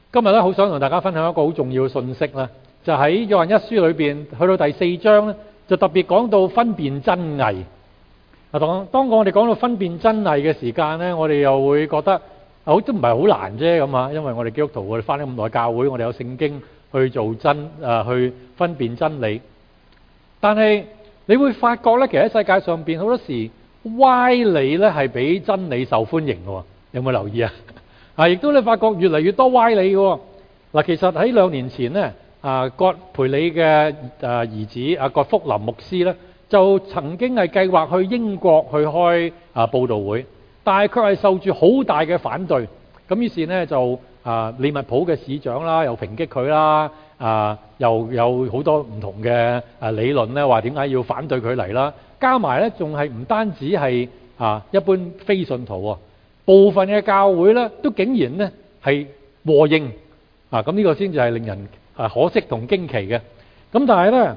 今日咧好想同大家分享一個好重要嘅信息啦，就喺約翰一書裏邊去到第4章咧，就特別講到分辨真偽。當我哋講到分辨真偽嘅時間咧，我哋又會覺得都唔係好難啫咁啊，因為我哋基督徒我哋返咗咁耐教會，我哋有聖經去做去分辨真理。但係你會發覺咧，其實喺世界上邊好多時歪理咧係比真理受歡迎嘅，有冇留意啊？亦都你發覺越嚟越多歪理嘅。嗱，其實喺2年前咧，葛培理嘅兒子葛福林牧師咧，就曾經係計劃去英國去開佈道會，但係佢係受住好大嘅反對。咁於是呢，就利物浦嘅市長啦，又抨擊佢啦，又有好多唔同嘅理論咧，話點解要反對佢嚟啦？加埋咧，仲係唔單止係一般非信徒喎，部分嘅教會咧都竟然咧係和應咁呢個先至係令人可惜同驚奇嘅。咁但係咧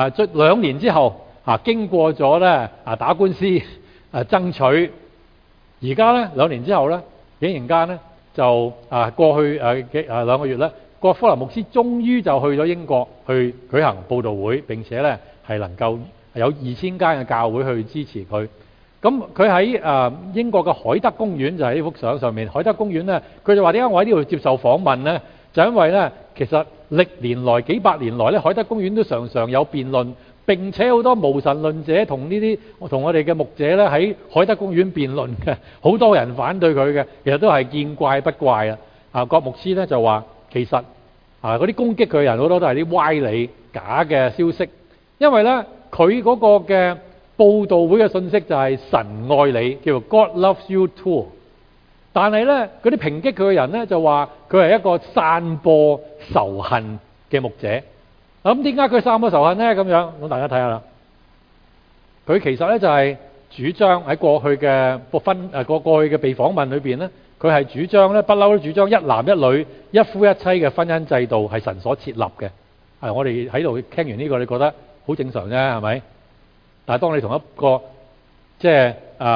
2年之後經過咗咧打官司爭取，而家咧2年之後咧，竟然間咧就過去2個月咧，葛福林牧師終於就去咗英國去舉行佈道會，並且咧係能夠有2000間嘅教會去支持佢。咁佢喺英國嘅海德公園，就喺呢幅相上面。海德公園咧，佢就話點解我喺呢度接受訪問咧？就因為咧，其實歷年來幾百年來咧，海德公園都常常有辯論，並且好多無神論者同我哋嘅牧者咧喺海德公園辯論嘅，好多人反對佢嘅，其實都係見怪不怪啊。葛牧師咧就話，其實嗰啲攻擊佢嘅人好多都係啲歪理、假嘅消息，因為咧佢嗰個嘅佈道會嘅信息就係神愛你，叫做 God loves you too。但係咧，嗰啲抨擊佢嘅人咧就話佢係一個散播仇恨嘅牧者。咁點解佢散播仇恨咧？咁樣咁大家睇下啦。佢其實咧就係主張喺過去嘅過去嘅被訪問裏邊咧，佢係主張咧不嬲都主張一男一女、一夫一妻嘅婚姻制度係神所設立嘅。我哋喺度聽完呢個，你覺得好正常啫，係咪？但係當你同一個即係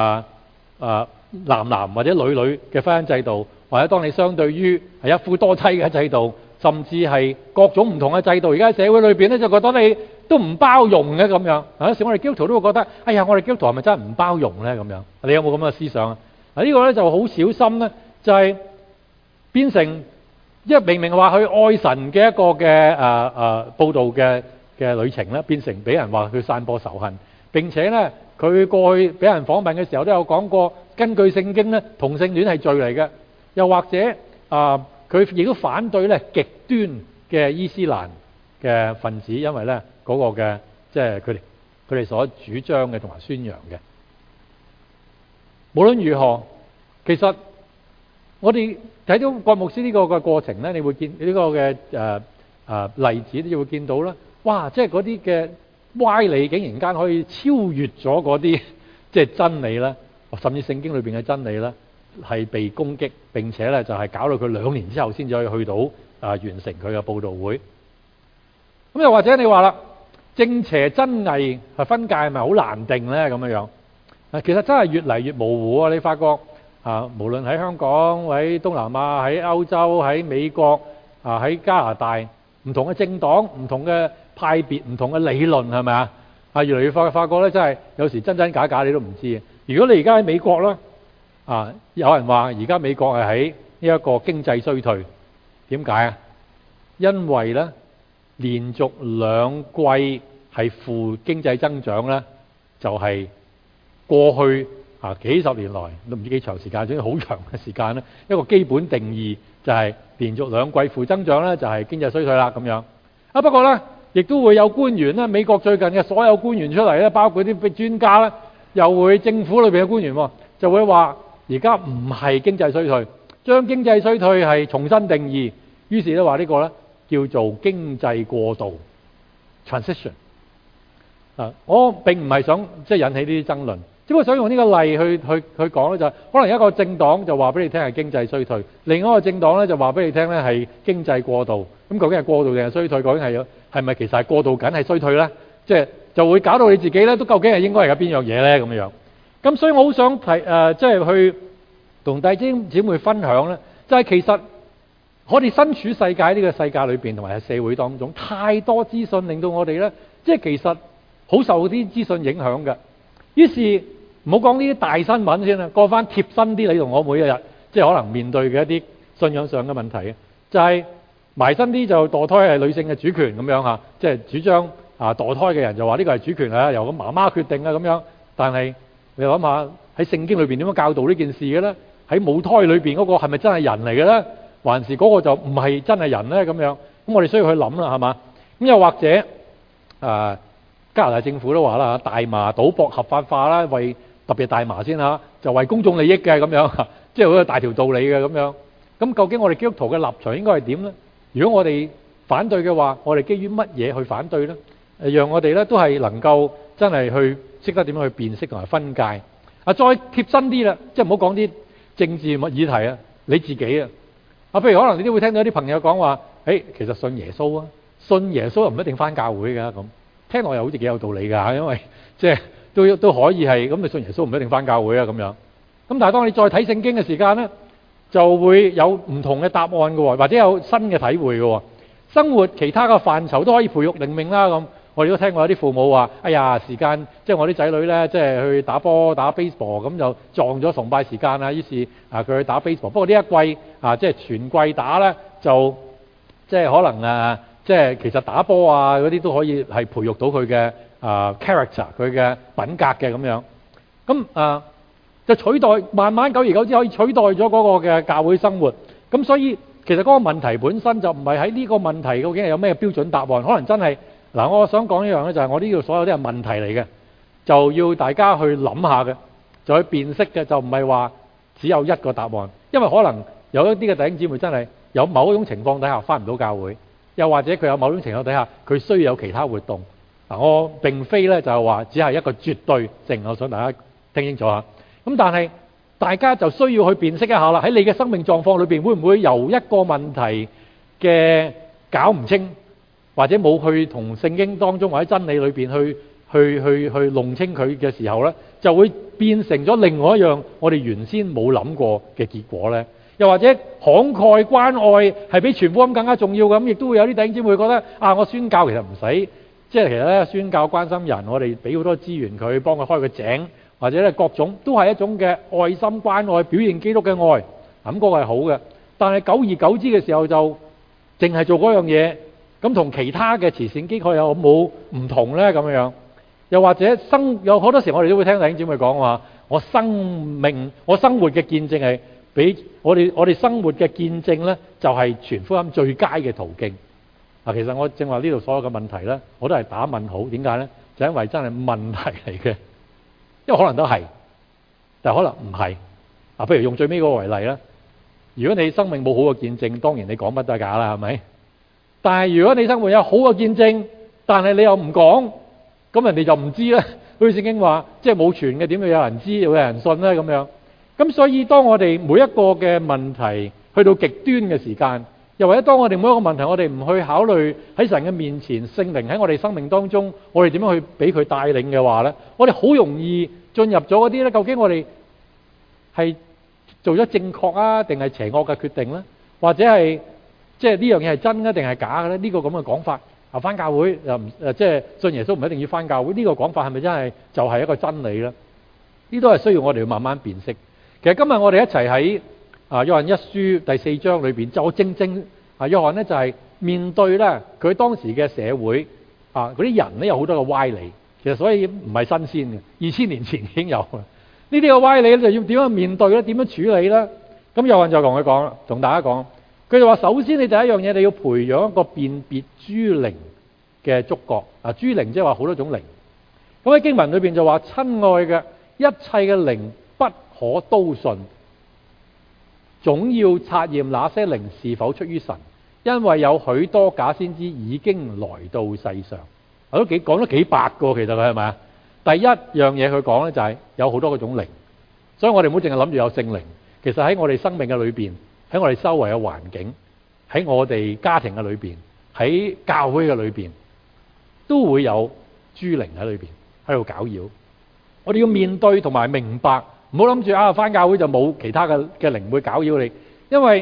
男或者女嘅婚姻制度，或者當你相對於係一夫多妻嘅制度，甚至係各種唔同嘅制度，而家喺社會裏邊咧就覺得你都唔包容嘅咁樣。有時我哋基督徒都會覺得，哎呀，我哋基督徒係咪真係唔包容咧？咁樣，你有冇咁嘅思想啊？呢個咧就好小心咧，就係變成明明話佢愛神嘅一個嘅佈道嘅旅程咧，變成俾人話佢散播仇恨。並且咧，佢過去俾人訪問嘅時候都有講過，根據聖經咧，同性戀係罪嚟嘅。又或者佢亦都反對咧極端嘅伊斯蘭嘅分子，因為咧嗰個嘅即係佢哋所主張嘅同埋宣揚嘅。無論如何，其實我哋睇到葛牧師呢個嘅過程咧，你會見呢個嘅例子，你會見到啦。哇！即係嗰啲嘅歪理竟然間可以超越咗嗰啲即係真理啦，甚至聖經裏邊嘅真理啦，係被攻擊，並且咧就係搞到佢2年之後先至可以去到完成佢嘅佈道會。咁又或者你話啦，正邪真偽係分界係咪好難定咧？咁樣其實真係越嚟越模糊啊！你發覺無論喺香港、喺東南亞、喺歐洲、喺美國喺加拿大，唔同嘅政黨、唔同嘅派別、唔同嘅理論係咪啊？越嚟越發覺咧，真係有時真真假假你都唔知。如果你而家喺美國咧，有人話而家美國係喺呢一個經濟衰退，點解啊？因為咧連續2季係負經濟增長咧，就係過去幾十年來都唔知幾長時間，總之好長嘅時間咧，一個基本定義就係連續2季負增長咧，就係經濟衰退啦咁樣。不過咧，亦都會有官員咧，美國最近嘅所有官員出嚟咧，包括啲專家咧，又會政府裏邊嘅官員就會話而家唔係經濟衰退，將經濟衰退係重新定義，於是咧話呢個咧叫做經濟過渡 transition。我並唔係想引起呢啲爭論，只不過想用呢個例去講咧，就係可能一個政黨就話俾你聽係經濟衰退，另一個政黨咧就話俾你聽咧係經濟過渡。咁究竟係過渡定係衰退？究竟係咪其實係過渡緊係衰退咧？就會搞到你自己咧都究竟係應該係有邊樣嘢咧咁樣。咁所以我好想去同弟兄姊妹分享咧，就係其實我哋身處世界呢個世界裏邊，同埋喺社會當中，太多資訊令到我哋咧，即係其實好受啲資訊影響嘅。於是唔好講呢啲大新聞先啦，過翻貼身啲，你同我每一日即係可能面對嘅一啲信仰上嘅問題，就係埋身啲就墮胎係女性嘅主權咁樣嚇，即係主張墮胎嘅人就話呢個係主權啊，由個媽媽決定啊咁樣。但係你諗下喺聖經裏邊點樣教導呢件事嘅咧？喺母胎裏邊嗰個係咪真係人嚟嘅咧？還是嗰個就唔係真係人咧？咁樣咁我哋需要去諗啦，係嘛？咁又或者加拿大政府都話啦，大麻賭博合法化啦，為特別大麻先嚇，就為公眾利益嘅咁樣，即係好有大條道理嘅咁樣。咁究竟我哋基督徒嘅立場應該係點咧？如果我哋反對嘅話，我哋基於乜嘢去反對咧？讓我哋咧都係能夠真係去識得點樣去辨識同埋分界。再貼身啲啦，即係唔好講啲政治議題啊，你自己啊。譬如可能你都會聽到啲朋友講話，其實信耶穌啊，信耶穌又唔一定返教會㗎咁。聽落又好似幾有道理㗎，因為即係都可以係咁，你信耶穌唔一定返教會啊咁樣。咁但係當你再睇聖經嘅時間咧，就會有唔同嘅答案㗎喎，或者有新嘅體會㗎喎。生活其他嘅範疇都可以培育靈命啦咁。我哋都聽過有啲父母話：哎呀，時間即係我啲仔女咧，即係去打波打 baseball 咁就撞咗崇拜時間啦。於是佢去打 baseball。不過呢一季即係全季打咧，就即係可能即係其實打波嗰啲都可以係培育到佢嘅character， 佢嘅品格嘅咁樣。咁就取代慢慢久而久之可以取代咗嗰個嘅教會生活。咁所以其實嗰個問題本身就唔係喺呢個問題究竟係有咩標準答案，可能真係。嗱，我想講一樣咧，就係我呢度所有都係問題嚟嘅，就要大家去諗下嘅，就去辨識嘅，就唔係話只有一個答案，因為可能有一啲嘅弟兄姊妹真係有某一種情況底下返唔到教會，又或者佢有某種情況底下佢需要有其他活動。嗱，我並非咧就係話只係一個絕對性，我想大家聽清楚下。咁但係大家就需要去辨識一下啦，喺你嘅生命狀況裏邊，會唔會由一個問題嘅搞唔清，或者冇去同聖經當中或者真理裏邊去弄清佢嘅時候咧，就會變成咗另外一樣我哋原先冇諗過嘅結果咧。又或者慷慨關愛係比傳福音更加重要嘅，咁亦都會有啲弟兄姊妹覺得我宣教其實唔使，即係其實咧宣教關心人，我哋俾好多資源佢，幫佢開個井，或者咧各種都係一種嘅愛心關愛，表現基督嘅愛，咁嗰個係好嘅。但係久而久之嘅時候就淨係做嗰樣嘢。咁同其他嘅慈善機構有冇唔同咧？咁樣，又或者有好多時我哋都會聽弟兄姊妹講話，我生活嘅見證係比我哋生活嘅見證咧，就係傳福音最佳嘅途徑。其實我正話呢度所有嘅問題咧，我都係打問號。點解咧？就因為真係問題嚟嘅，因為可能都係，但係可能唔係。譬如用最尾嗰個為例啦，如果你生命冇好嘅見證，當然你講乜都係假啦，係咪？但係如果你生活有好嘅見證，但係你又唔講，咁人哋就唔知啦。好似聖經話，即係冇傳嘅，點會有人知，有人信咧？咁樣。咁所以當我哋每一個嘅問題去到極端嘅時間，又或者當我哋每一個問題我哋唔去考慮喺神嘅面前，聖靈喺我哋生命當中，我哋點樣去俾佢帶領嘅話咧，我哋好容易進入咗嗰啲咧。究竟我哋係做咗正確啊，定係邪惡嘅決定咧？或者係？即係呢樣嘢係真嘅定係假嘅咧？呢個咁嘅講法返教會又唔即係信耶穌唔一定要返教會，呢個講法係咪真係就係一個真理咧？呢都係需要我哋慢慢辨識。其實今日我哋一齊喺約翰一書第4章裏邊，就正約翰咧就係面對咧佢當時嘅社會嗰啲人咧有好多嘅歪理，其實所以唔係新鮮嘅，2000年前已經有啦。呢啲嘅歪理就要點樣面對咧？點樣處理咧？咁約翰就同佢講啦，同大家講。佢就話：首先，你第一樣嘢，你要培養一個辨別諸靈嘅觸覺。諸靈即係話好多種靈。咁喺經文裏邊就話：親愛嘅，一切嘅靈不可都信，總要察驗那些靈是否出於神，因為有許多假先知已經來到世上。都講咗幾百個，其實佢係咪啊？第一樣嘢佢講咧就係有好多嗰種靈，所以我哋唔好淨係諗住有聖靈。其實喺我哋生命嘅裏邊，喺我哋周圍嘅環境，喺我哋家庭嘅裏邊，喺教會嘅裏邊，都會有諸靈喺裏邊喺度攪擾。我哋要面對同埋明白，唔好諗住返教會就冇其他嘅靈會攪擾你，因為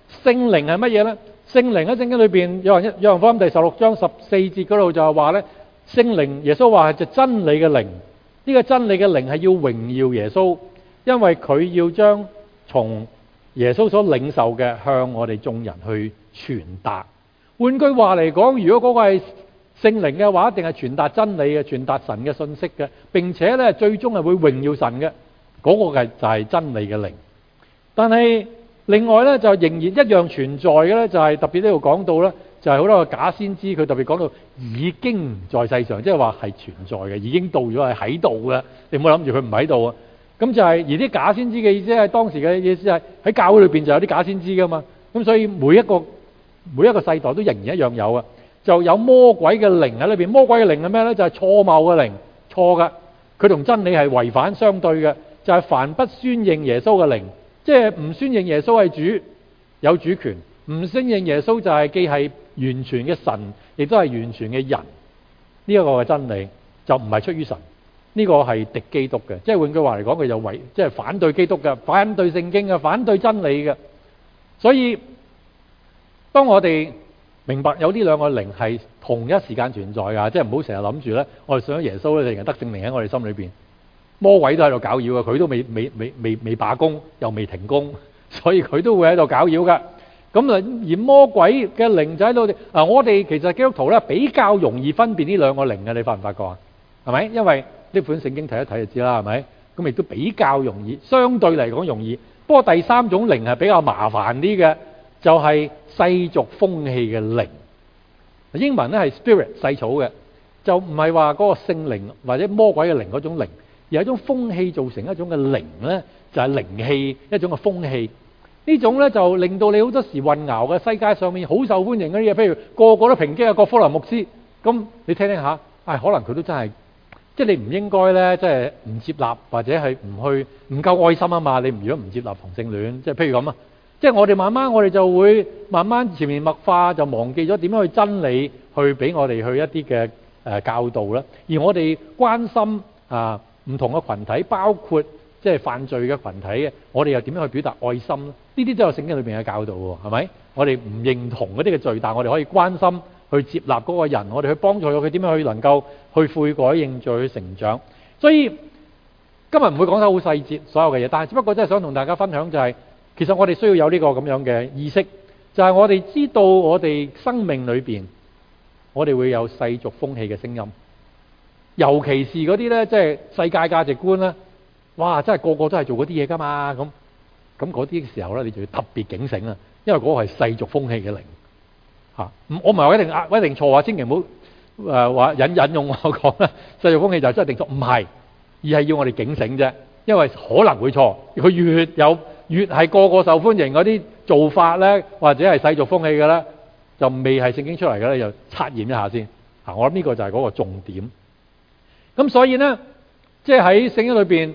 聖靈係乜嘢咧？聖靈喺聖經裏邊，約翰福音第16章14節嗰度就係話咧，聖靈耶穌話係就真理嘅靈。呢個真理嘅靈係要榮耀耶穌，因為佢要將從耶穌所領受嘅向我哋眾人去傳達。換句話嚟講，如果嗰個係聖靈嘅話，一定係傳達真理嘅，傳達神嘅信息嘅，並且咧最終係會榮耀神嘅。嗰個就係真理嘅靈。但係另外咧就仍然一樣存在嘅咧，就係特別呢度講到咧，就係好多個假先知，佢特別講到已經在世上，即係話係存在嘅，已經到咗係喺度嘅。你唔好諗住佢唔喺度啊。咁就係而啲假先知嘅意思係當時嘅意思係喺教會裏邊就有啲假先知噶嘛。咁所以每一個世代都仍然一樣有啊。就有魔鬼嘅靈喺裏邊。魔鬼嘅靈係咩咧？就係錯謬嘅靈，錯噶。佢同真理係違反相對嘅。就係凡不宣認耶穌嘅靈，即係唔宣認耶穌係主，有主權；唔宣認耶穌就係既係完全嘅神，亦都係完全嘅人。呢一個嘅真理就唔係出於神，呢個係敵基督嘅。即係換句話嚟講，佢就即係反對基督嘅，反對聖經嘅，反對真理嘅。所以當我哋明白有呢兩個靈係同一時間存在㗎，即係唔好成日諗住咧，我哋信咗耶穌咧，淨係得聖靈喺我哋心裏邊。魔鬼都喺度搞擾嘅，佢都未罷工，又未停工，所以佢都會喺度搞擾噶。咁而魔鬼嘅靈就喺度。我哋其實基督徒咧比較容易分辨呢兩個靈嘅，你發唔發覺啊？係咪？因為呢本聖經睇一睇就知啦，係咪？咁亦都比較容易，相對嚟講容易。不過第三種靈係比較麻煩啲嘅，就係世俗風氣嘅靈。英文咧係 spirit 細草嘅，就唔係話嗰個聖靈或者魔鬼嘅靈嗰種靈。而係一種風氣造成一種嘅靈咧，就係靈氣一種嘅風氣。呢種咧就令到你好多時混淆嘅。世界上面好受歡迎嗰啲嘢，譬如個個都抨擊郭福林牧師，咁你聽聽下，可能佢都真係，即係你唔應該咧，即係唔接納或者係唔夠愛心啊嘛。你如果唔接納同性戀，即係譬如咁啊，即係我哋就會慢慢潛移默化就忘記咗點樣去真理去俾我哋去一啲嘅教導啦。而我哋關心唔同嘅群體，包括即係犯罪嘅群體嘅，我哋又點樣去表達愛心咧？呢啲都有聖經裏邊嘅教導喎，係咪？我哋唔認同嗰啲嘅罪，但係我哋可以關心去接納嗰個人，我哋去幫助佢點樣去能夠去悔改認罪去成長。所以今日唔會講得好細節所有嘅嘢，但係只不過真係想同大家分享就係，其實我哋需要有呢個咁樣嘅意識，就係我哋知道我哋生命裏邊，我哋會有世俗風氣嘅聲音。尤其是嗰啲咧，即係世界價值觀咧，哇！真係個個都係做嗰啲嘢噶嘛，咁嗰啲時候咧，你就要特別警醒啦，因為嗰個係世俗風氣嘅靈嚇。我唔係話一定錯啊，千祈唔好話引用我講啦。世俗風氣就真係定錯，唔係，而係要我哋警醒啫，因為可能會錯。佢越係個個受歡迎嗰啲做法咧，或者係世俗風氣嘅咧，就未係聖經出嚟嘅咧，就測驗一下先嚇。我諗呢個就係嗰個重點。咁所以呢，即係喺聖經裏邊，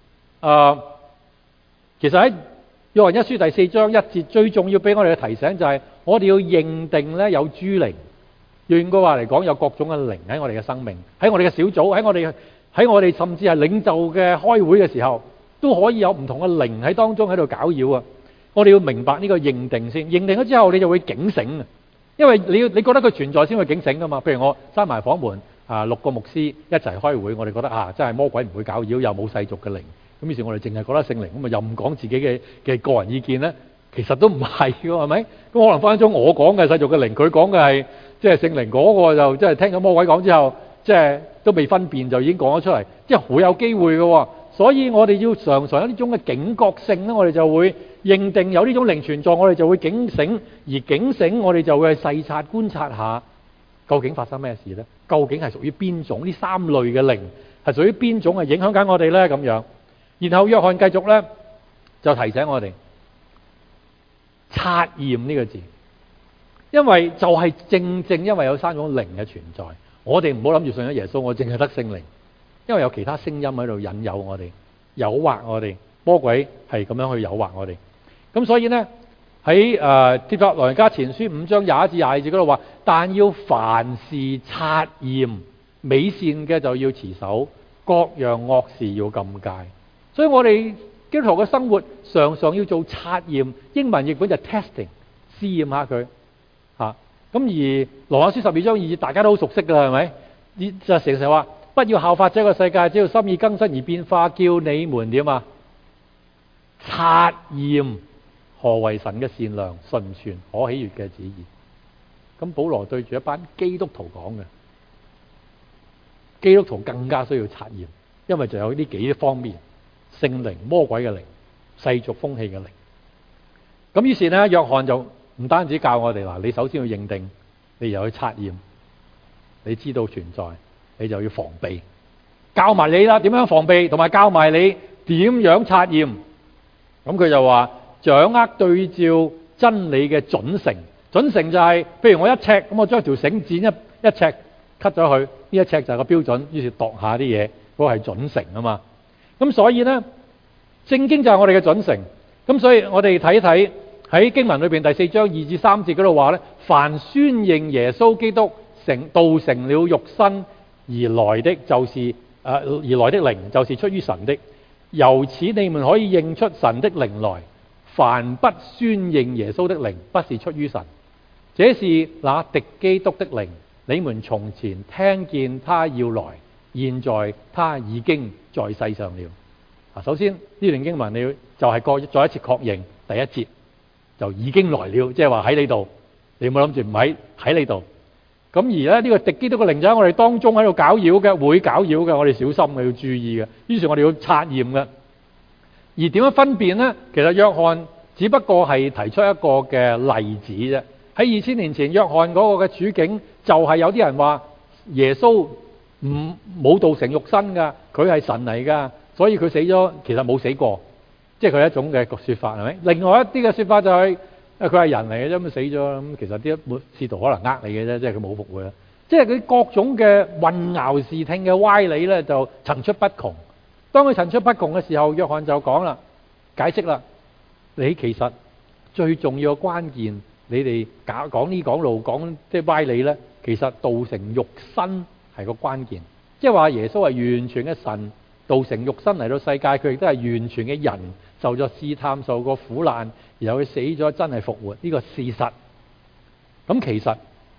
其實喺約翰一書第4章1節，最重要俾我哋嘅提醒就係，我哋要認定咧有諸靈。換句話嚟講，有各種嘅靈喺我哋嘅生命，喺我哋嘅小組，喺我哋甚至係領袖嘅開會嘅時候，都可以有唔同嘅靈喺當中喺度攪擾啊！我哋要明白呢個認定先，認定咗之後，你就會警醒啊！因為你覺得佢存在先會警醒噶嘛。譬如我閂埋房門。6個牧師一齊開會，我哋覺得真係魔鬼唔會搞擾，又冇世俗嘅靈。咁於是，我哋淨係覺得聖靈，咁又唔講自己嘅個人意見咧，其實都唔係嘅，係咪？咁可能分分鐘我講嘅世俗嘅靈，佢講嘅係即係聖靈嗰個，就即係聽咗魔鬼講之後，即係都未分辨就已經講咗出嚟，即係好有機會嘅。所以我哋要常常有呢種嘅警覺性咧，我哋就會認定有呢種靈存在，我哋就會警醒，而警醒我哋就會去細察觀察下。究竟發生咩事呢？究竟係屬於邊種？呢3類嘅靈係屬於邊種係影響緊我哋呢？咁樣，然後約翰繼續呢，就提醒我哋察驗呢個字，因為就係正因為有3種靈嘅存在，我哋唔好諗住信咗耶穌，我淨係得聖靈，因為有其他聲音喺度引誘我哋、誘惑我哋，魔鬼係咁樣去誘惑我哋。咁所以呢，喺帖撒羅尼迦前書5章21至22節嗰度話，但要凡事察驗，美善嘅就要持守，各樣惡事要禁戒。所以我哋基督徒嘅生活常常要做察驗，英文譯本就 testing， 試驗下佢嚇。咁而羅馬書12章2節大家都好熟悉㗎啦，係咪？就成日話不要效法這個世界，只要心意更新而變化，叫你們點啊？察驗何為神嘅善良、純全、可喜悅嘅旨意。咁保羅對住一班基督徒講嘅，基督徒更加需要察驗，因為就有呢幾方面：聖靈、魔鬼嘅靈、世俗風氣嘅靈。咁於是呢，約翰就唔單止教我哋嗱，你首先要認定，你又去察驗，你知道存在，你就要防備，教埋你啦點樣防備，同埋教埋你點樣察驗。咁佢就話掌握對照真理嘅準繩。準繩就係，譬如我一尺，咁我將條繩剪一尺 cut 咗佢，呢一尺就係個標準，於是度下啲嘢，嗰個係準繩啊嘛。咁所以呢，聖經就係我哋嘅準繩。咁所以我哋睇一睇喺經文裏邊第4章2至3節嗰度話呢，凡宣認耶穌基督道成了肉身而來的靈，就是出於神的。由此你們可以認出神的靈來。凡不宣認耶穌的靈，不是出於神。這是那敵基督的靈。你們從前聽見他要來，現在他已經在世上了。首先呢段經文你要就係再一次確認第一節就已經來了，即係話喺呢度。你冇諗住唔喺呢度。咁而咧呢個敵基督嘅靈就喺我哋當中喺度攪擾嘅，會攪擾嘅，我哋小心嘅，要注意嘅。於是我哋要察驗嘅。而點樣分辨呢？其實約翰只不過係提出一個嘅例子啫。喺2000年前，約翰嗰個嘅處境就係有啲人話耶穌冇道成肉身㗎，佢係神嚟㗎，所以佢死咗，其實冇死過，即係佢係一種嘅説法，係咪？另外一啲嘅説法就係佢係人嚟嘅啫，咁死咗，咁其實啲使徒可能呃你嘅啫，即係佢冇復活啦。即係佢各種嘅混淆視聽嘅歪理咧，就層出不窮。當佢層出不窮嘅時候，約翰就講啦，解釋啦，你其實最重要嘅關鍵，你哋講呢講路講即係歪理咧，其實道成肉身係個關鍵，即係話耶穌係完全嘅神，道成肉身嚟到世界，佢亦都係完全嘅人，受咗試探，受過苦難，然後佢死咗，真係復活，呢個事實。咁其實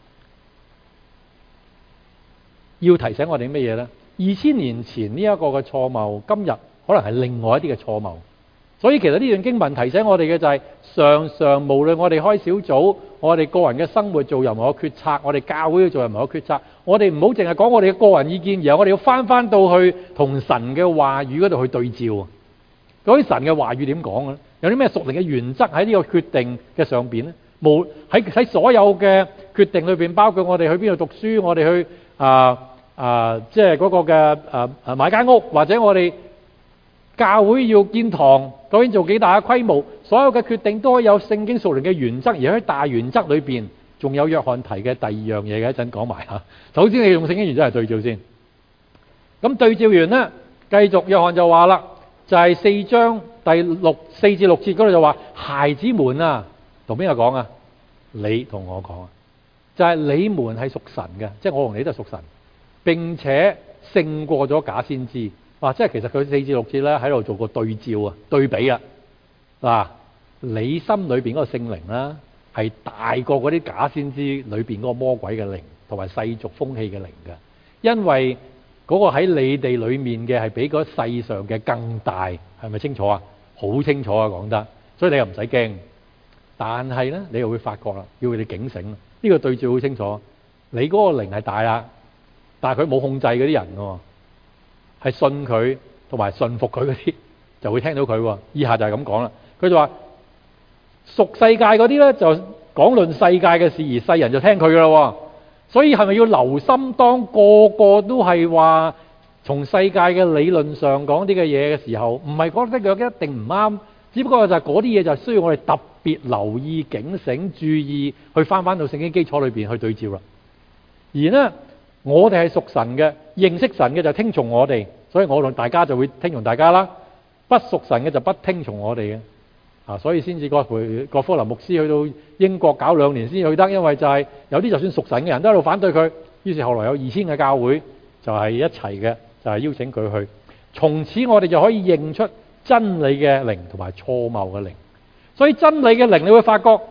要提醒我哋乜嘢咧？2000年前呢一個嘅錯謬，今日可能係另外一啲嘅錯謬。所以其實呢段經文提醒我哋嘅就係，常常無論我哋開小組，我哋個人嘅生活做任何嘅決策，我哋教會要做任何嘅決策，我哋唔好淨係講我哋嘅個人意見，而係我哋要翻到去同神嘅話語嗰度去對照啊。嗰啲神嘅話語點講嘅咧？有啲咩屬靈嘅原則喺呢個決定嘅上邊咧？無喺所有嘅決定裏邊，包括我哋去邊度讀書，我哋去即係嗰個嘅買間屋，或者我哋教會要建堂，究竟做幾大嘅規模，所有嘅決定都可以有聖經屬靈嘅原則，而喺大原則裏邊，仲有約翰提嘅第二樣嘢嘅，一陣講埋嚇。首先你用聖經原則嚟對照先。咁對照完呢，繼續約翰就話啦，就係4章4至6節嗰度就話，孩子們啊，同邊個講啊？你同我講啊，就係你們係屬神嘅，即係我同你都係屬神，並且勝過咗假先知。即係其實佢4至6節咧喺度做個對照啊、對比啊。嗱，你心裏邊嗰個聖靈啦，係大過嗰啲假先知裏邊嗰個魔鬼嘅靈同埋世俗風氣嘅靈嘅，因為嗰個喺你哋裏面嘅係比嗰世上嘅更大，係咪清楚啊？好清楚啊，講得，所以你又唔使驚。但係咧，你又會發覺啦，要佢哋警醒。呢個對照好清楚，你嗰個靈係大啦，但係佢冇控制嗰啲人喎。係信佢同埋信服佢嗰啲，就會聽到佢喎。以下就係咁講啦。佢就話屬世界嗰啲咧，就講論世界嘅事，而世人就聽佢噶啦。所以係咪要留心，當個個都係話從世界嘅理論上講啲嘅嘢嘅時候，唔係覺得佢一定唔啱，只不過就係嗰啲嘢就需要我哋特別留意、警醒、注意，去翻到聖經基礎裏邊去對照啦。而呢，我哋係屬神嘅，認識神嘅就聽從我哋，所以我同大家就會聽從大家啦。不屬神嘅就不聽從我哋嘅，所以先至葛科林牧師去到英國搞2年先去得，因為就係有啲就算屬神嘅人都喺度反對佢，於是後來有2000嘅教會就係一齊嘅，就係邀請佢去。從此我哋就可以認出真理嘅靈同埋錯謬嘅靈。所以真理嘅靈，你會發覺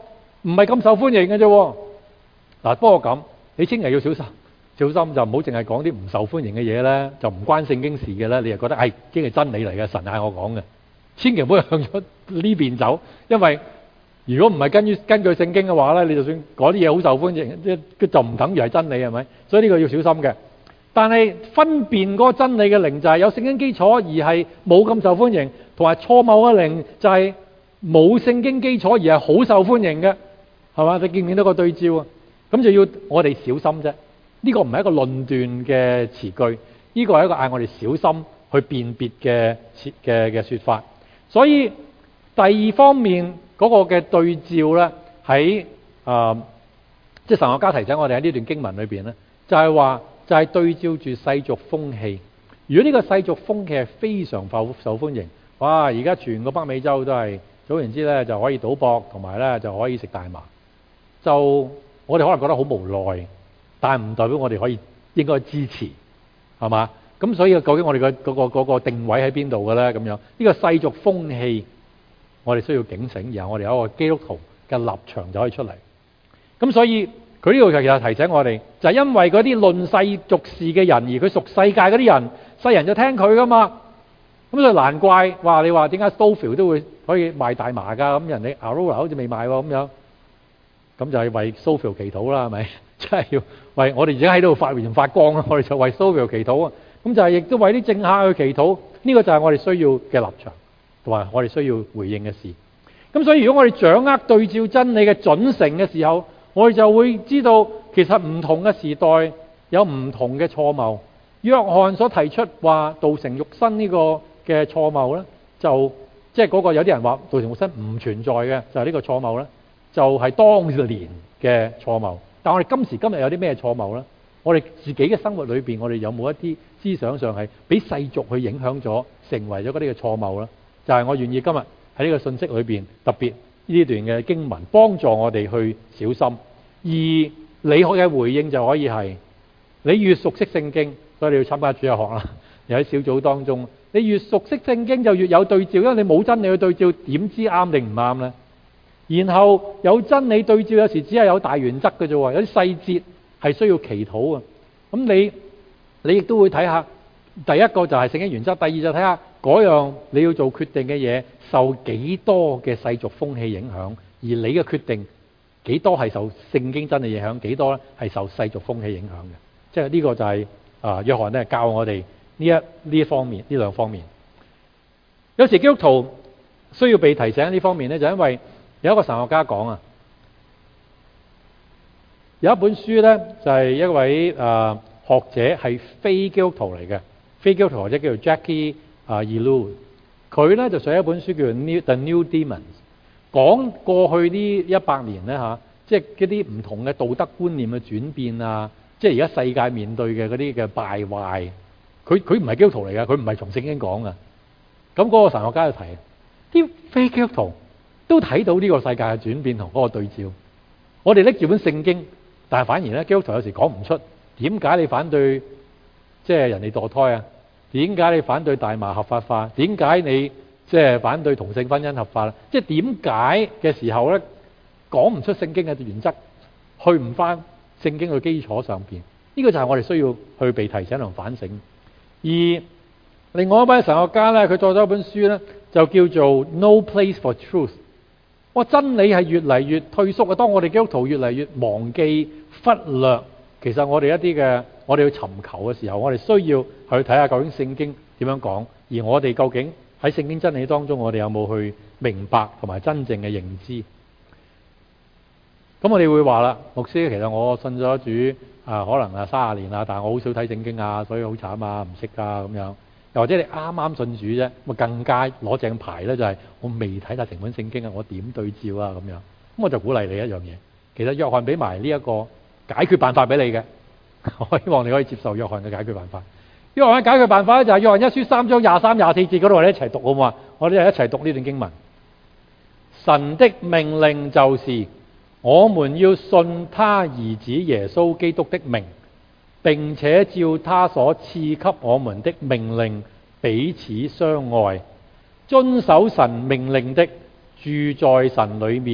唔係咁受歡迎嘅啫。嗱，不過咁你千祈要小心，小心就唔好淨係講啲唔受歡迎嘅嘢咧，就唔關聖經事嘅咧，你就覺得係經係真理嚟嘅，神嗌我講嘅，千祈唔好向咗呢邊走，因為如果唔係根據聖經嘅話咧，你就算嗰啲嘢好受歡迎，即就唔等於係真理，係咪？所以呢個要小心嘅。但係分辨嗰個真理嘅靈就係有聖經基礎而係冇咁受歡迎，同埋錯謬嘅靈就係冇聖經基礎而係好受歡迎嘅，係嘛？你見唔見到個對照啊？咁就要我哋小心啫。呢個唔係一個論斷嘅詞句，呢個係一個嗌我哋小心去辨別嘅說法。所以第二方面嗰個嘅對照咧，喺即係神學家提醒我哋喺呢段經文裏邊咧，就係話就係對照住世俗風氣。如果呢個世俗風氣係非常受歡迎，哇！而家全個北美洲都係，總言之咧就可以賭博，同埋咧就可以食大麻，就我哋可能覺得好無奈，但係唔代表我哋可以應該支持，係嘛？咁所以究竟我哋嘅嗰個定位喺邊度嘅咧？咁樣呢個世俗風氣，我哋需要警醒，然後我哋有一個基督徒嘅立場就可以出嚟。咁所以佢呢度其實提醒我哋，就係因為嗰啲論世俗事嘅人，而佢屬世界嗰啲人，世人就聽佢噶嘛。咁所以難怪話你話點解 Scofield 都會可以賣大麻㗎？咁人哋 Aurora 好似未賣喎咁樣。咁就係為 Scofield 祈禱啦，係咪？即係要為我哋而家喺度發完發光啊！我哋就為 Scofield 祈禱啊！咁就係亦都為啲政客去祈禱。呢個就係我哋需要嘅立場，同埋我哋需要回應嘅事。咁所以如果我哋掌握對照真理嘅準繩嘅時候，我哋就會知道其實唔同嘅時代有唔同嘅錯謬。約翰所提出話道成肉身呢個嘅錯謬咧，就即係嗰個有啲人話道成肉身唔存在嘅，就係呢個錯謬咧，就係當年嘅錯謬。但我哋今時今日有啲咩錯謬咧？我哋自己嘅生活裏邊，我哋有冇一啲思想上係俾世俗去影響咗，成為咗嗰啲嘅錯謬咧？就係我願意今日喺呢個信息裏邊，特別呢段嘅經文，幫助我哋去小心。而你嘅回應就可以係，你越熟悉聖經，所以你要參加主日學啦。又喺小組當中，你越熟悉聖經就越有對照，因為你冇真理去對照，點知啱定唔啱呢？然後有真理對照，有時只係有大原則嘅啫，有啲細節係需要祈禱啊。咁你亦都會睇下，第一個就係聖經原則，第二就睇下嗰樣你要做決定嘅嘢受幾多嘅世俗風氣影響，而你嘅決定幾多係受聖經真理影響，幾多咧係受世俗風氣影響嘅。即係呢個就係約翰咧教我哋呢一方面，呢兩方面。有時基督徒需要被提醒呢方面咧，就因為有一個神學家講啊，有一本書咧就係一位學者係非基督徒嚟嘅，非基督徒學者叫做 Jackie Elu， 佢咧就寫一本書叫做 The New Demons， 講過去呢100年咧即係一啲唔同嘅道德觀念嘅轉變啊，即係而家世界面對嘅嗰啲嘅敗壞。佢唔係基督徒嚟嘅，佢唔係從聖經講嘅。咁嗰個神學家就提，啲非基督徒都睇到呢個世界嘅轉變同嗰個對照。我哋拎住本聖經，但係反而咧基督徒有時講唔出點解你反對即係人哋墮胎啊？點解你反對大麻合法化？點解你即係反對同性婚姻合法啦？即係點解嘅時候咧講唔出聖經嘅原則，去唔翻聖經嘅基礎上邊？呢個就係我哋需要去被提醒同反省。而另外一位神學家咧，佢作咗一本書咧，就叫做 No Place for Truth。真理係越嚟越退縮啊！當我哋基督徒越嚟越忘記忽略，其實我哋一啲嘅我哋要尋求嘅時候，我哋需要去睇下究竟聖經點樣講，而我哋究竟喺聖經真理當中，我哋有冇去明白同埋真正嘅認知？咁我哋會話啦，牧師，其實我信咗主可能30年啦，但係我好少睇聖經啊，所以好慘啊，唔識啊咁樣。又或者你啱啱信主啫，咁更加攞正牌咧，就係我未睇晒成本聖經啊，我點對照啊咁樣。咁我就鼓勵你一樣嘢，其實約翰俾埋呢一個解決辦法俾你嘅，我希望你可以接受約翰嘅解決辦法。約翰嘅解決辦法咧就係約翰一書3章23、24節嗰度，我哋一齊讀好唔好啊？我哋一齊讀呢段經文。神的命令就是我們要信他兒子耶穌基督的名，並且照他所賜給我們的命令彼此相愛，遵守神命令的，住在神裡面，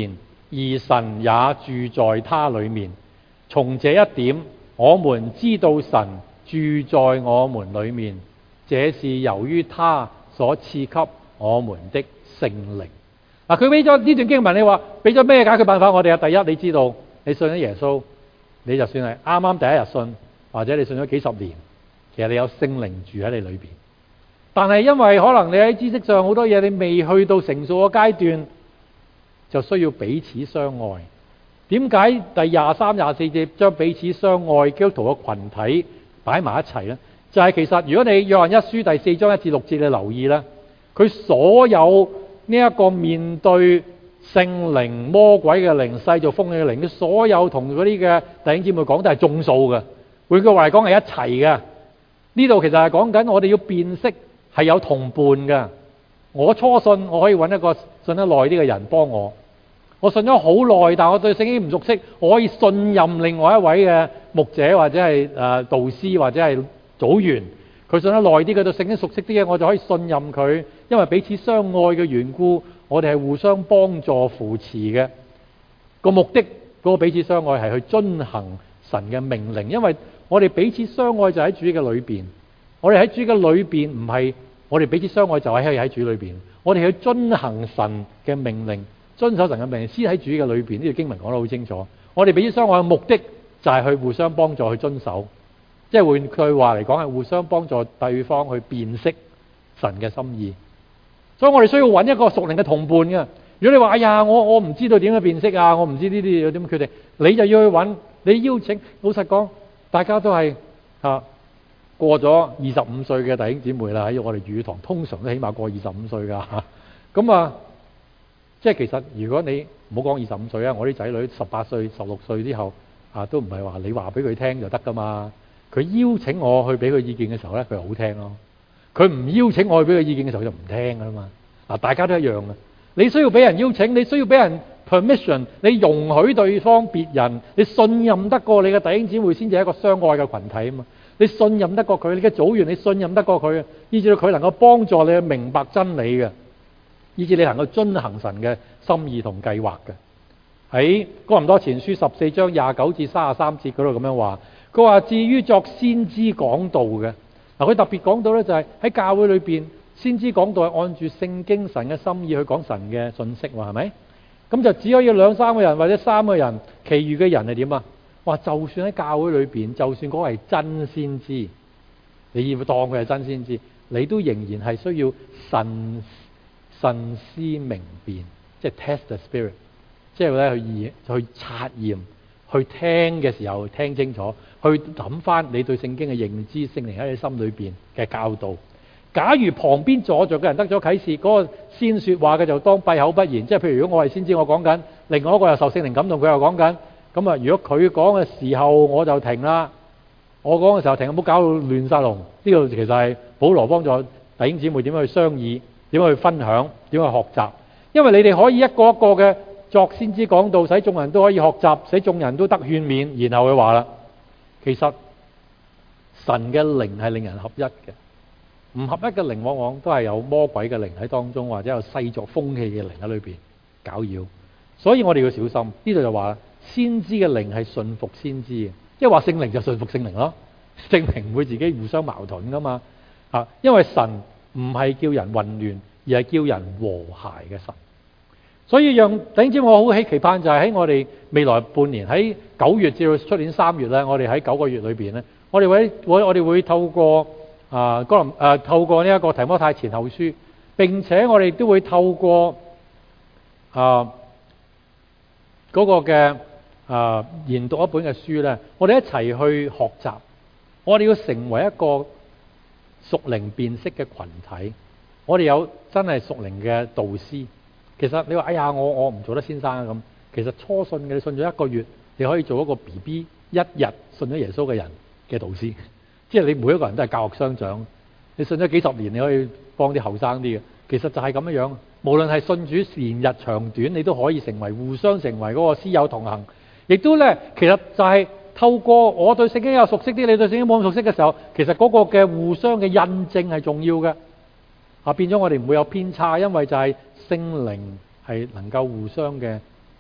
而神也住在他裡面。從這一點，我們知道神住在我們裡面，這是由於他所賜給我們的聖靈。佢俾咗呢段經文，你話俾咗咩解決辦法我哋啊？第一，你知道你信咗耶穌，你就算係啱啱第一日信，或者你信咗幾十年，其實你有聖靈住喺你裏邊。但係因為可能你喺知識上好多嘢你未去到成熟嘅階段，就需要彼此相愛。點解第23、24節將彼此相愛基督徒嘅群體擺埋一齊呢？就係其實如果你約翰一書第4章1至6節你留意呢，佢所有呢一個面對聖靈、魔鬼嘅靈、世俗風氣嘅靈，所有同嗰啲嘅弟兄姊妹講都係眾數嘅，換句話嚟講係一齊嘅。呢度其實係講緊我哋要辨識係有同伴嘅。我初信，我可以揾一個信得耐啲嘅人幫我。我信咗好耐，但我對聖經唔熟悉，我可以信任另外一位嘅牧者或者係導師或者係組員，佢信得耐啲，佢對聖經熟悉啲嘅，我就可以信任佢。因為彼此相愛嘅緣故，我哋係互相幫助扶持嘅。個目的嗰個彼此相愛係去遵行神嘅命令，因為我哋彼此相愛就喺主嘅裏邊。我哋喺主嘅裏邊，唔係我哋彼此相愛就喺主裏邊。我哋去遵行神嘅命令，遵守神嘅命令，先喺主嘅裏邊。呢條經文講得好清楚。我哋彼此相愛嘅目的就係去互相幫助去遵守，即係換句話嚟講係互相幫助對方去辨識神嘅心意。所以我哋需要揾一個屬靈嘅同伴嘅。如果你話哎呀，我唔知道點樣辨識啊，我唔知呢啲要點決定，你就要去揾，你邀請。老實講，大家都係過咗25歲嘅弟兄姊妹啦，喺我哋語堂通常都起碼過25歲㗎。咁即係其實如果你唔好講25歲啊，我啲仔女18歲、16歲之後都唔係話你話俾佢聽就得㗎嘛。佢邀請我去俾佢意見嘅時候咧，佢就好聽咯。佢唔邀請我去俾佢意見嘅時候就唔聽㗎嘛。大家都一樣嘅。你需要俾人邀請，你需要俾人 permission， 你容許對方別人，你信任得過你嘅弟兄姊妹先至係一個相愛嘅群體啊嘛。你信任得過佢，你嘅組員你信任得過佢，以至到佢能夠幫助你去明白真理嘅，以至你能夠遵行神嘅心意同計劃嘅。喺哥林多前書14章29至33節嗰度咁樣話，佢話至於作先知講道嘅，佢特別講到咧就係喺教會裏邊，先知講道係按住聖經神嘅心意去講神嘅信息，係咪？咁就只可以2、3個人或者3個人，其餘嘅人係點啊？話就算喺教會裏邊，就算嗰個係真先知，你要當佢係真先知，你都仍然係需要慎思明辨，即係 test the spirit， 即係咧去察驗，去聽嘅時候聽清楚，去諗翻你對聖經嘅認知，聖靈喺你心裏邊嘅教導。假如旁邊坐着嘅人得咗啟示，嗰個先說話嘅就當閉口不言。即係譬如如果我係先知，我講緊，另外一個又受聖靈感動，佢又講緊。咁如果佢講嘅時候我就停啦，我講嘅時候停，唔好搞到亂晒龍。呢個其實係保羅幫助弟兄姊妹點樣去商議，點樣去分享，點樣去學習。因為你哋可以一個一個嘅作先知講道，使眾人都可以學習，使眾人都得勸勉。然後佢話啦，其實神嘅靈係令人合一嘅。唔合一嘅靈往往都係有魔鬼嘅靈喺當中，或者有世俗風氣嘅靈喺裏邊攪擾，所以我哋要小心。呢度就話先知嘅靈係順服先知嘅，即係話聖靈就順服聖靈咯，聖靈唔會自己互相矛盾噶嘛。因為神唔係叫人混亂，而係叫人和諧嘅神。所以讓弟兄姊妹，我好期盼就係喺我哋未來半年，喺9月至到出年3月咧，我哋喺9個月裏邊咧，我哋會透過透過呢一個提摩太前後書，並且我哋都會透過嗰個嘅研讀一本嘅書咧，我哋一齊去學習。我哋要成為一個屬靈辨識嘅群體。我哋有真係屬靈嘅導師。其實你話哎呀，我唔做得先生啊咁。其實初信嘅，你信咗1個月，你可以做一個 BB 1日信咗耶穌嘅人嘅導師。即係你每一個人都係教學相長，你信咗幾十年，你可以幫啲後生啲嘅。其實就係咁樣樣，無論係信主年日長短，你都可以互相成為嗰個師友同行。亦都咧，其實就係透過我對聖經有熟悉啲，你對聖經冇咁熟悉嘅時候，其實嗰個嘅互相嘅印證係重要嘅。變咗我哋唔會有偏差，因為就係聖靈係能夠互相嘅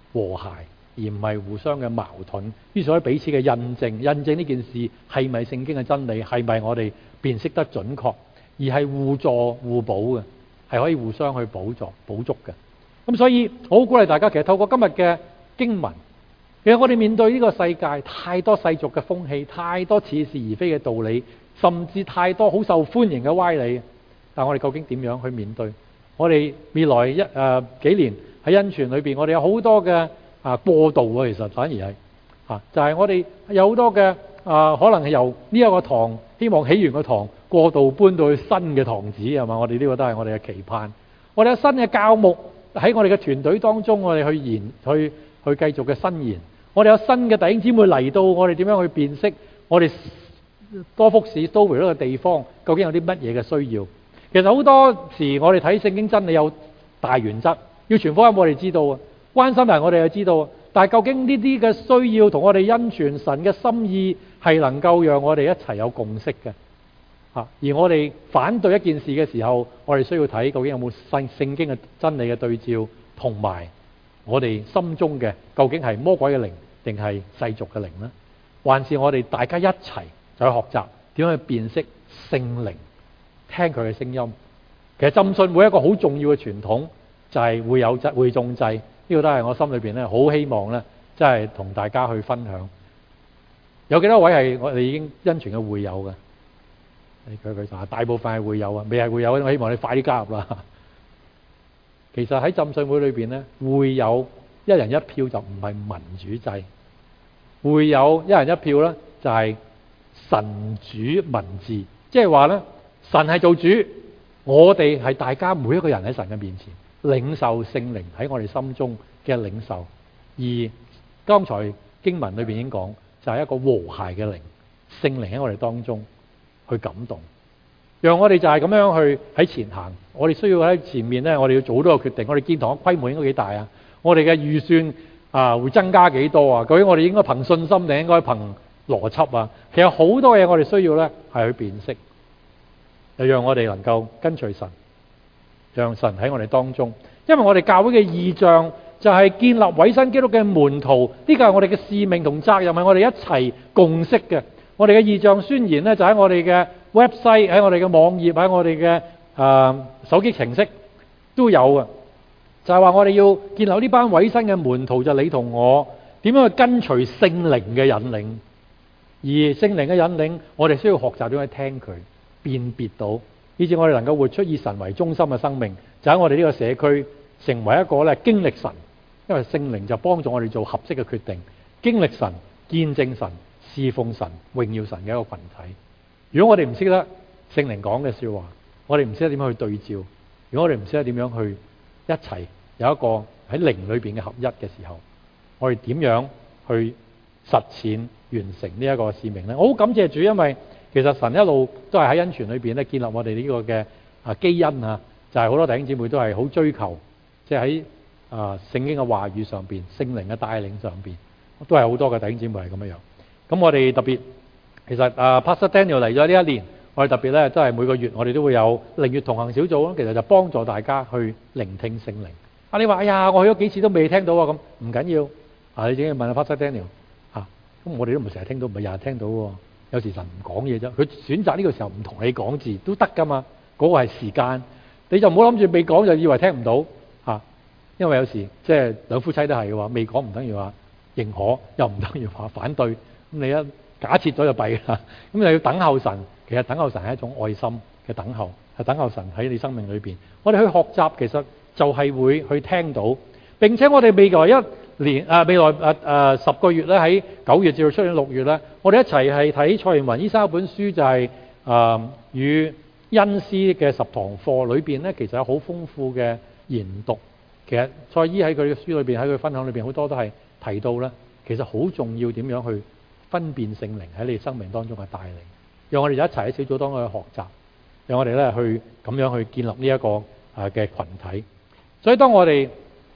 和諧，而唔係互相嘅矛盾。於是可以彼此嘅印證呢件事係咪聖經嘅真理，係咪我哋辨識得準確，而係互助互補嘅，係可以互相去補助補足嘅。咁所以我好鼓勵大家，其實透過今日嘅經文，其實我哋面對呢個世界太多世俗嘅風氣，太多似是而非嘅道理，甚至太多好受歡迎嘅歪理。但我哋究竟點樣去面對？我哋未來幾年喺恩泉裏邊，我哋有好多嘅過渡啊，其實反而係就係我哋有好多嘅可能係由呢一個堂，希望起源個堂過渡搬到去新嘅堂址，係嘛？我哋呢個都係我哋嘅期盼。我哋有新嘅教牧喺我哋嘅團隊當中，我哋去繼續嘅伸延。我哋有新嘅弟兄姊妹嚟到，我哋點樣去辨識我哋多福市都會呢個地方究竟有啲乜嘢嘅需要？其實好多時我哋睇聖經真理有大原則，要傳福音我哋知道啊，關心人我哋又知道啊，但係究竟呢啲嘅需要同我哋恩傳神嘅心意係能夠讓我哋一齊有共識嘅而我哋反對一件事嘅時候，我哋需要睇究竟有冇聖經嘅真理嘅對照，同埋我哋心中嘅究竟係魔鬼嘅靈定係世俗嘅靈呢？還是我哋大家一齊就去學習點樣去辨識聖靈，聽佢嘅聲音。其實浸信會一個好重要嘅傳統就係會有會眾祭，呢個都係我心裏邊咧好希望咧，即係同大家去分享。有幾多位係我哋已經恩傳嘅會友嘅？佢大部分係會友啊，未係會友，我希望你快啲加入啦。其實喺浸信會裏邊咧，會友一人一票就唔係民主制，會友一人一票咧就係神主民治，即係話咧神係做主，我哋係大家每一個人喺神嘅面前領受聖靈喺我哋心中嘅領受。而剛才經文裏邊已經講，就係一個和諧嘅靈，聖靈喺我哋當中去感動，讓我哋就係咁樣去喺前行。我哋需要喺前面咧，我哋要做好多個決定。我哋建堂嘅規模應該幾大啊？我哋嘅預算會增加幾多啊？究竟我哋應該憑信心定應該憑邏輯啊？其實好多嘢我哋需要咧係去辨識，就讓我哋能夠跟隨神，讓神喺我哋當中。因為我哋教會嘅異象就係建立委身基督嘅門徒，呢個係我哋嘅使命同責任，係我哋一齊共識嘅。我哋嘅異象宣言咧，就喺我哋嘅 website， 喺我哋嘅網頁，喺我哋嘅手機程式都有嘅。就係話我哋要建立呢班委身嘅門徒，就你同我點樣去跟隨聖靈嘅引領，而聖靈嘅引領，我哋需要學習點樣去聽佢，辨別到，以至我哋能夠活出以神為中心嘅生命，就喺我哋呢個社區成為一個咧經歷神，因為聖靈就幫助我哋做合適嘅決定，經歷神、見證神、侍奉神、榮耀神嘅一個群體。如果我哋唔識得聖靈講嘅說話，我哋唔識得點樣去對照，如果我哋唔識得點樣去一齊有一個喺靈裏邊嘅合一嘅時候，我哋點樣去實踐完成呢一個使命呢？我好感謝主，因為其實神一路都係喺恩泉裏邊咧建立我哋呢個嘅基因啊，就係好多弟兄姊妹都係好追求，即係喺聖經嘅話語上邊、聖靈嘅帶領上邊，都係好多嘅弟兄姊妹係咁樣樣。咁我哋特別其實Pastor Daniel 嚟咗呢一年，我哋特別咧都係每個月我哋都會有靈月同行小組咯，其實就幫助大家去聆聽聖靈。你話哎呀，我去咗幾次都未聽到啊，咁唔緊要，你只要問下 Pastor Daniel 咁我哋都唔係成日聽到，唔係日日聽到喎。有時神唔講嘢啫，佢選擇呢個時候唔同你講字都得噶嘛，嗰個係時間，你就唔好諗住未講就以為聽唔到因為有時即係兩夫妻都係嘅話，未講唔等於話認可，又唔等於話反對，咁你一假設咗就弊啦。咁又要等候神，其實等候神係一種愛心嘅等候，係等候神喺你生命裏邊。我哋去學習，其實就係會去聽到，並且我哋未來一年未來10個月咧，喺9月至到出年6月咧，我哋一齊係睇蔡元雲醫生一本書，就係與恩師嘅10堂課裏邊咧，其實有好豐富嘅研讀。其實蔡醫喺佢嘅書裏邊，喺佢分享裏邊好多都係提到咧，其實好重要點樣去分辨聖靈喺你生命當中嘅帶領，讓我哋一齊喺小組當中去學習，讓我哋咧去咁樣去建立呢一個嘅群體。所以當我哋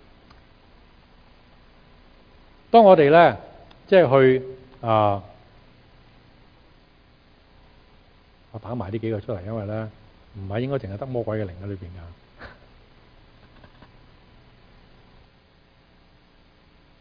咧即係去我打埋呢幾個出嚟，因為咧唔係應該淨係得魔鬼嘅靈喺裏邊㗎。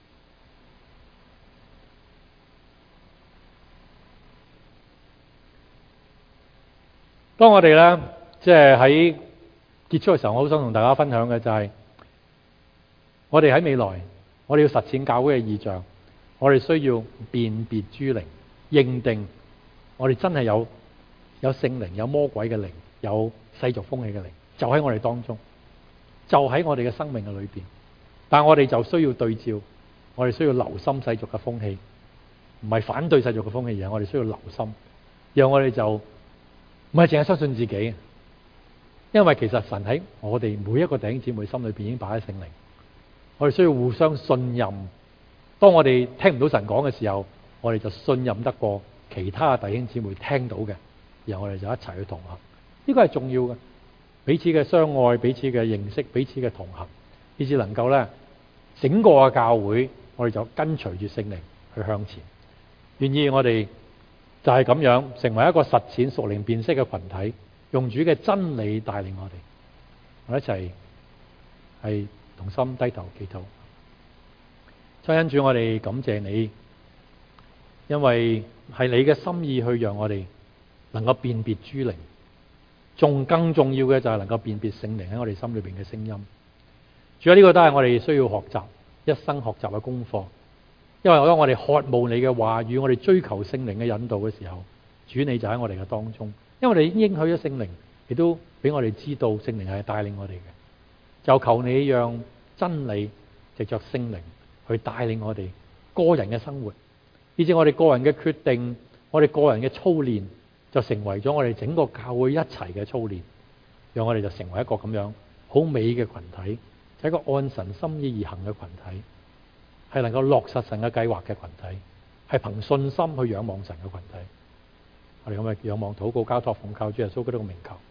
當我哋咧，即係喺結束嘅時候，我好想同大家分享嘅就係，我哋喺未來，我哋要實踐教會嘅異象，我哋需要辨別諸靈，認定我哋真係有聖靈，有魔鬼嘅靈，有世俗風氣嘅靈，就喺我哋當中，就喺我哋嘅生命嘅裏邊。但係我哋就需要對照，我哋需要留心世俗嘅風氣，唔係反對世俗嘅風氣，而係我哋需要留心，讓我哋就唔係淨係相信自己，因為其實神喺我哋每一個弟兄姊妹心裏邊已經擺喺聖靈，我哋需要互相信任。當我哋聽唔到神講嘅時候，我哋就信任得過其他弟兄姊妹聽到嘅，然後我哋就一齊去同行。呢個係重要嘅，彼此嘅相愛，彼此嘅認識，彼此嘅同行，以至能夠咧整個嘅教會，我哋就跟隨住聖靈去向前。願意我哋就係咁樣成為一個實踐屬靈辨識嘅群體，用主嘅真理帶領我哋。我哋一齊係同心低頭祈禱。親恩主，我哋感謝你，因為係你嘅心意去讓我哋能夠辨別諸靈，仲更重要嘅就係能夠辨別聖靈喺我哋心裏邊嘅聲音。主啊，呢個都係我哋需要學習一生學習嘅功課。因為當我哋渴慕你嘅話語，我哋追求聖靈嘅引導嘅時候，主你就喺我哋嘅當中。因為我哋已經應許咗聖靈，亦都俾我哋知道聖靈係帶領我哋嘅。就求你讓真理藉着聖靈去帶領我哋個人嘅生活，以至我哋個人嘅決定，我哋個人嘅操練，就成為咗我哋整個教會一齊嘅操練，讓我哋就成為一個咁樣好美嘅群體，就係一個按神心意而行嘅群體，係能夠落實神嘅計劃嘅群體，係憑信心去仰望神嘅群體。我哋咁嘅仰望禱告交託奉靠主耶穌基督嘅名求。